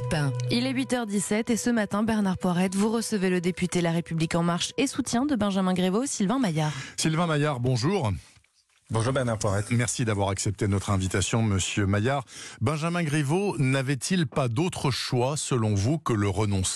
Europe 1. Il est 8h17 et ce matin, Bernard Poirette, vous recevez le député La République En Marche et soutien de Benjamin Griveaux, Sylvain Maillard. Sylvain Maillard, bonjour. Bonjour Bernard Poirette. Merci d'avoir accepté notre invitation, monsieur Maillard. Benjamin Griveaux n'avait-il pas d'autre choix, selon vous, que le renoncement ?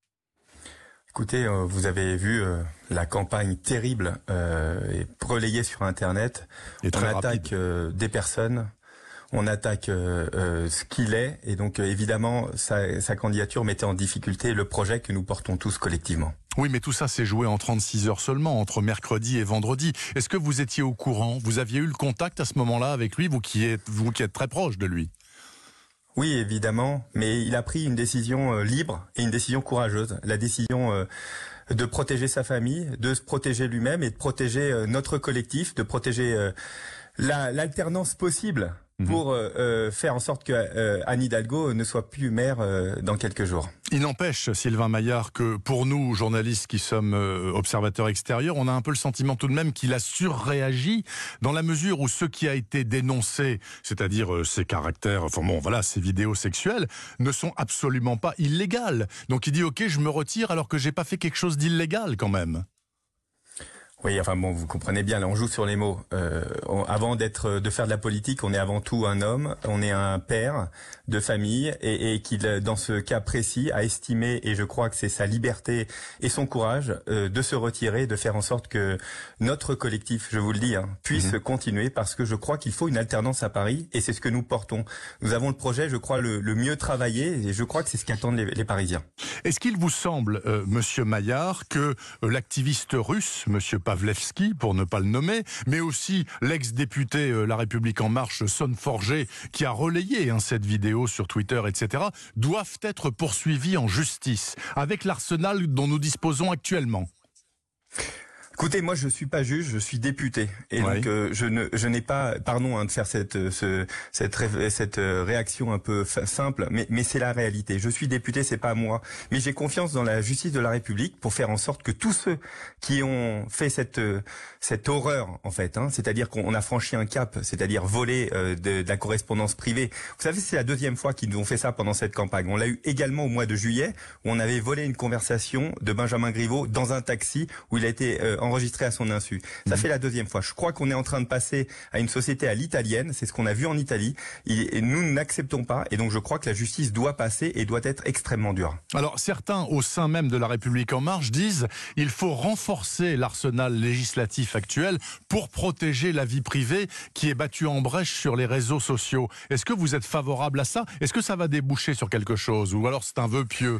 Écoutez, vous avez vu la campagne terrible et relayée sur Internet. On attaque des personnes, on attaque ce qu'il est, et donc évidemment sa candidature mettait en difficulté le projet que nous portons tous collectivement. Oui, mais tout ça s'est joué en 36 heures seulement, entre mercredi et vendredi. Est-ce que vous étiez au courant ? Vous aviez eu le contact à ce moment-là avec lui, vous qui êtes très proche de lui ? Oui, évidemment, mais il a pris une décision libre et une décision courageuse. La décision de protéger sa famille, de se protéger lui-même et de protéger notre collectif, de protéger l'alternance possible pour faire en sorte que Anne Hidalgo ne soit plus maire dans quelques jours. Il n'empêche, Sylvain Maillard, que pour nous, journalistes qui sommes observateurs extérieurs, on a un peu le sentiment tout de même qu'il a surréagi dans la mesure où ce qui a été dénoncé, c'est-à-dire ses caractères, ses vidéos sexuelles, ne sont absolument pas illégales. Donc il dit « Ok, je me retire alors que j'ai pas fait quelque chose d'illégal quand même ». Oui, vous comprenez bien, là on joue sur les mots. Avant de faire de la politique, on est avant tout un homme, on est un père de famille et qu'il, dans ce cas précis, a estimé, et je crois que c'est sa liberté et son courage, de se retirer, de faire en sorte que notre collectif, je vous le dis, puisse continuer, parce que je crois qu'il faut une alternance à Paris et c'est ce que nous portons. Nous avons le projet, je crois, le mieux travaillé et je crois que c'est ce qu'attendent les Parisiens. Est-ce qu'il vous semble, monsieur Maillard, que l'activiste russe, monsieur Pavlevski, pour ne pas le nommer, mais aussi l'ex-député La République En Marche, Son Forget, qui a relayé cette vidéo sur Twitter, etc., doivent être poursuivis en justice, avec l'arsenal dont nous disposons actuellement? Écoutez, moi je suis pas juge, je suis député et donc je n'ai pas, pardon de faire cette réaction un peu simple, mais c'est la réalité. Je suis député, c'est pas moi, mais j'ai confiance dans la justice de la République pour faire en sorte que tous ceux qui ont fait cette horreur en fait, c'est-à-dire qu'on a franchi un cap, c'est-à-dire voler de la correspondance privée. Vous savez, c'est la deuxième fois qu'ils nous ont fait ça pendant cette campagne. On l'a eu également au mois de juillet où on avait volé une conversation de Benjamin Griveaux dans un taxi où il a été enregistré à son insu. Ça fait la deuxième fois. Je crois qu'on est en train de passer à une société à l'italienne. C'est ce qu'on a vu en Italie. Et nous n'acceptons pas. Et donc je crois que la justice doit passer et doit être extrêmement dure. Alors certains au sein même de La République En Marche disent il faut renforcer l'arsenal législatif actuel pour protéger la vie privée qui est battue en brèche sur les réseaux sociaux. Est-ce que vous êtes favorable à ça? Est-ce que ça va déboucher sur quelque chose? Ou alors c'est un vœu pieux?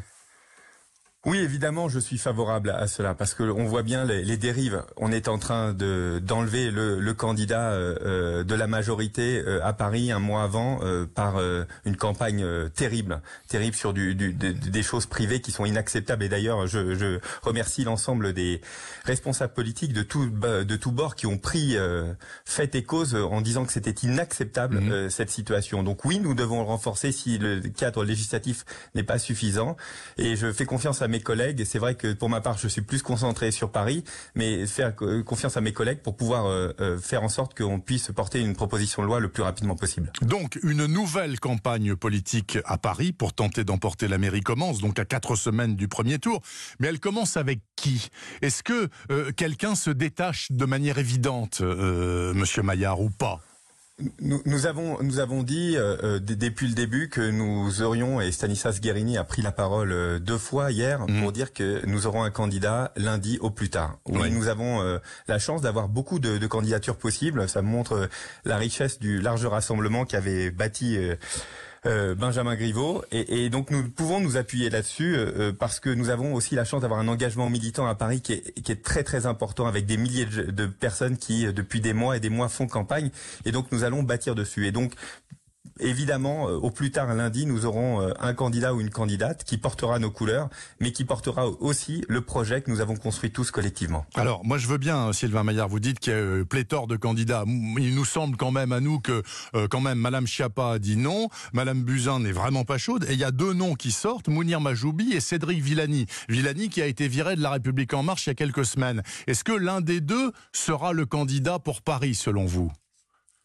Oui, évidemment, je suis favorable à cela parce que on voit bien les dérives. On est en train d'enlever le candidat de la majorité à Paris un mois avant par une campagne terrible sur des choses privées qui sont inacceptables. Et d'ailleurs, je remercie l'ensemble des responsables politiques de tout bord qui ont pris fait et cause en disant que c'était inacceptable cette situation. Donc oui, nous devons le renforcer si le cadre législatif n'est pas suffisant. Et je fais confiance à mes collègues, et c'est vrai que pour ma part je suis plus concentré sur Paris, mais faire confiance à mes collègues pour pouvoir faire en sorte qu'on puisse porter une proposition de loi le plus rapidement possible. Donc une nouvelle campagne politique à Paris pour tenter d'emporter la mairie commence, donc à 4 semaines du premier tour, mais elle commence avec qui? Est-ce que quelqu'un se détache de manière évidente, monsieur Maillard, ou pas? Nous avons dit depuis le début que nous aurions, et Stanislas Guerini a pris la parole 2 fois hier pour dire que nous aurons un candidat lundi au plus tard. Oui, nous avons la chance d'avoir beaucoup de candidatures possibles. Ça montre la richesse du large rassemblement qu'avait bâti Benjamin Griveaux, et donc nous pouvons nous appuyer là-dessus parce que nous avons aussi la chance d'avoir un engagement militant à Paris qui est très très important, avec des milliers de personnes qui depuis des mois et des mois font campagne, et donc nous allons bâtir dessus. Et donc évidemment, au plus tard lundi, nous aurons un candidat ou une candidate qui portera nos couleurs, mais qui portera aussi le projet que nous avons construit tous collectivement. Alors, moi je veux bien, Sylvain Maillard, vous dites qu'il y a pléthore de candidats. Il nous semble quand même à nous que Madame Schiappa a dit non, Madame Buzyn n'est vraiment pas chaude, et il y a 2 noms qui sortent, Mounir Majoubi et Cédric Villani. Villani qui a été viré de La République En Marche il y a quelques semaines. Est-ce que l'un des deux sera le candidat pour Paris, selon vous ?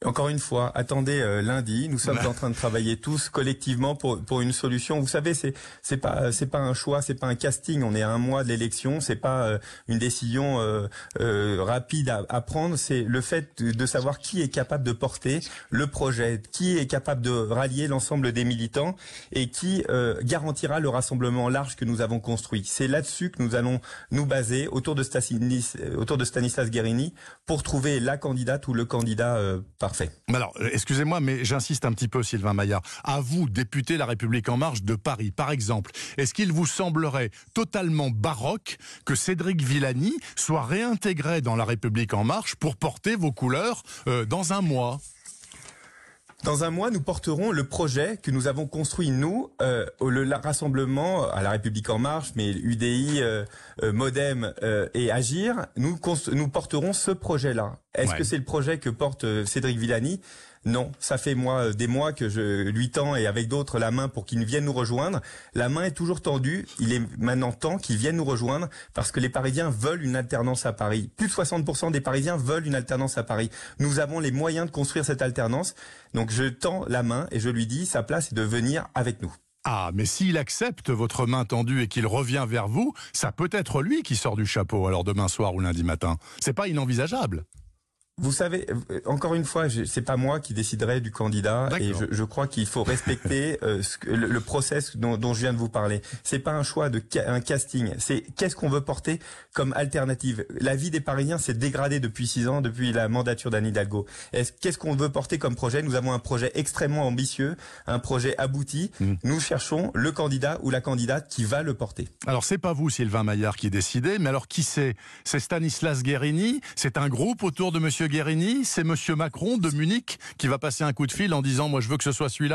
Encore une fois, attendez lundi. Nous sommes en train de travailler tous collectivement pour une solution. Vous savez, c'est pas un choix, c'est pas un casting. On est à un mois de l'élection. C'est pas une décision rapide à prendre. C'est le fait de savoir qui est capable de porter le projet, qui est capable de rallier l'ensemble des militants et qui garantira le rassemblement large que nous avons construit. C'est là-dessus que nous allons nous baser autour de Stanislas Guerini pour trouver la candidate ou le candidat parfait. Alors, excusez-moi, mais j'insiste un petit peu, Sylvain Maillard. À vous, député La République En Marche de Paris, par exemple, est-ce qu'il vous semblerait totalement baroque que Cédric Villani soit réintégré dans La République En Marche pour porter vos couleurs dans un mois ? Dans un mois, nous porterons le projet que nous avons construit, nous, le rassemblement à La République En Marche, mais UDI, Modem et Agir, nous porterons ce projet-là. Est-ce que c'est le projet que porte Cédric Villani ? Non, ça fait des mois que je lui tends et avec d'autres la main pour qu'il vienne nous rejoindre. La main est toujours tendue. Il est maintenant temps qu'il vienne nous rejoindre parce que les Parisiens veulent une alternance à Paris. Plus de 60% des Parisiens veulent une alternance à Paris. Nous avons les moyens de construire cette alternance. Donc je tends la main et je lui dis sa place est de venir avec nous. Ah, mais s'il accepte votre main tendue et qu'il revient vers vous, ça peut être lui qui sort du chapeau alors demain soir ou lundi matin. C'est pas inenvisageable. Vous savez, encore une fois, c'est pas moi qui déciderai du candidat et je crois qu'il faut respecter le process dont je viens de vous parler. C'est pas un choix un casting. C'est qu'est-ce qu'on veut porter comme alternative. La vie des Parisiens s'est dégradée depuis 6 ans, depuis la mandature d'Anne Hidalgo. Qu'est-ce qu'on veut porter comme projet? Nous avons un projet extrêmement ambitieux, un projet abouti. Nous cherchons le candidat ou la candidate qui va le porter. Alors c'est pas vous, Sylvain Maillard, qui décidez, mais alors qui c'est? C'est Stanislas Guerini? C'est un groupe autour de Monsieur Guerini, c'est Monsieur Macron de Munich qui va passer un coup de fil en disant « moi je veux que ce soit celui-là ».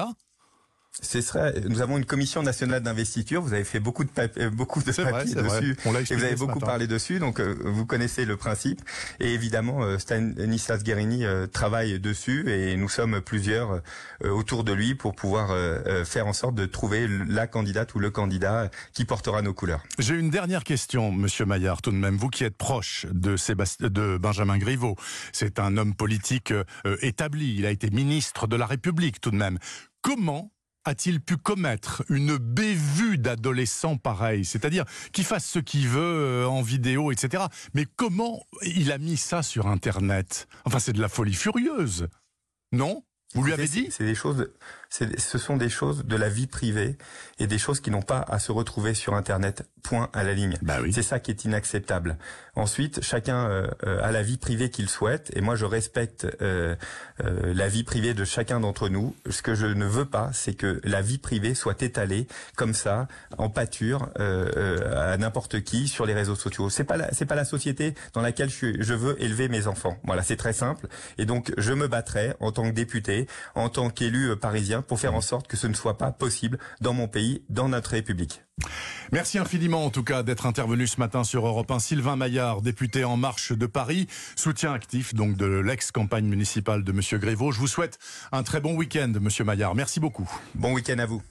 Nous avons une commission nationale d'investiture. Vous avez fait beaucoup de papiers dessus. Et vous avez beaucoup parlé dessus. Donc, vous connaissez le principe. Et évidemment, Stanislas Guerini travaille dessus. Et nous sommes plusieurs autour de lui pour pouvoir faire en sorte de trouver la candidate ou le candidat qui portera nos couleurs. J'ai une dernière question, Monsieur Maillard, tout de même. Vous qui êtes proche de Benjamin Griveaux. C'est un homme politique établi. Il a été ministre de la République, tout de même. Comment a-t-il pu commettre une bévue d'adolescent pareil? C'est-à-dire qu'il fasse ce qu'il veut en vidéo, etc. Mais comment il a mis ça sur Internet? Enfin, c'est de la folie furieuse, non? Vous lui avez dit? Ce sont des choses de la vie privée et des choses qui n'ont pas à se retrouver sur Internet. Point à la ligne. Bah oui. C'est ça qui est inacceptable. Ensuite, chacun a la vie privée qu'il souhaite et moi je respecte la vie privée de chacun d'entre nous. Ce que je ne veux pas, c'est que la vie privée soit étalée comme ça, en pâture, à n'importe qui sur les réseaux sociaux. C'est pas la société dans laquelle je veux élever mes enfants. Voilà, c'est très simple. Et donc je me battrai en tant que député, en tant qu'élu parisien, pour faire en sorte que ce ne soit pas possible dans mon pays, dans notre République. Merci infiniment en tout cas d'être intervenu ce matin sur Europe 1. Sylvain Maillard, député En Marche de Paris, soutien actif donc de l'ex-campagne municipale de Monsieur Griveaux. Je vous souhaite un très bon week-end, Monsieur Maillard. Merci beaucoup. Bon week-end à vous.